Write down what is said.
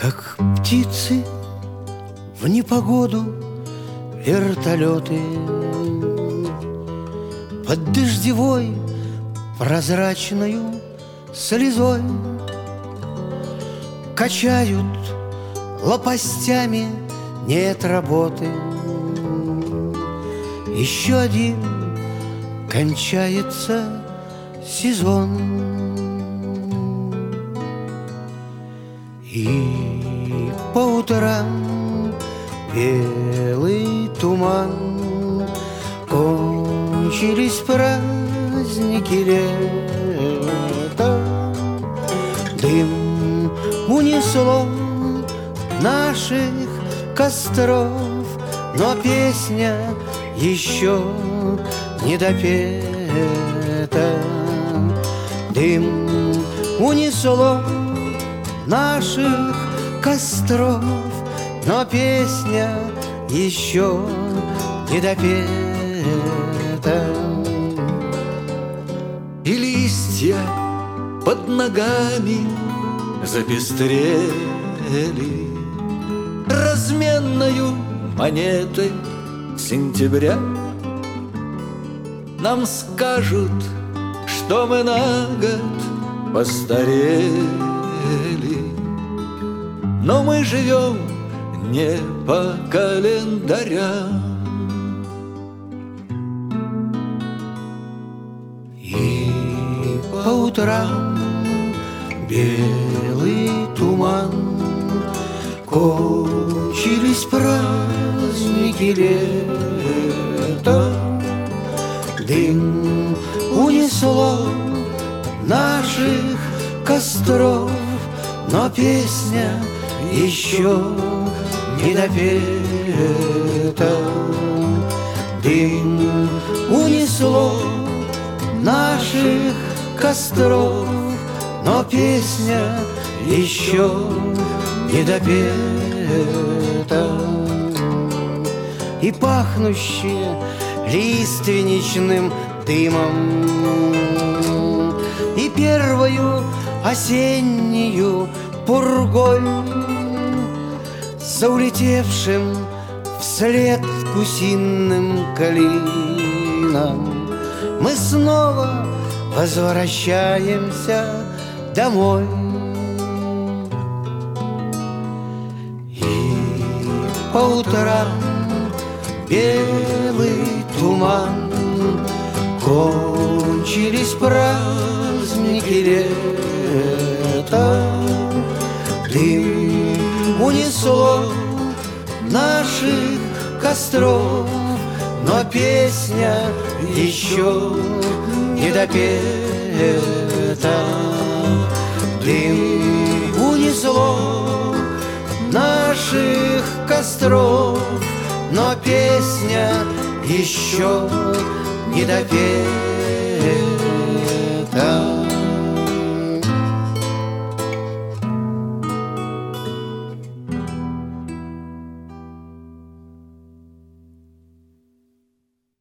Как птицы в непогоду вертолеты под дождевой прозрачною слезой качают лопастями, нет работы. Еще один кончается сезон. И по утрам белый туман, кончились праздники лета. Дым унесло наших костров, но песня еще не допета. Дым унесло наших костров, но песня еще не допета. И листья под ногами запестрели разменною монетой сентября. Нам скажут, что мы на год постарели, но мы живем не по календарям. И по утрам белый туман, кончились праздники лета. Дым унесло наших костров, но песня еще не допета. Дым унесло наших костров, но песня еще не допета. И пахнущие лиственничным дымом, и первою осеннюю пургой, за улетевшим вслед гусиным калином, мы снова возвращаемся домой. И по утрам белый туман, кончились праздники лета. Дым унесло наших костров, но песня еще не допета. Дым унесло наших костров, но песня еще не допета.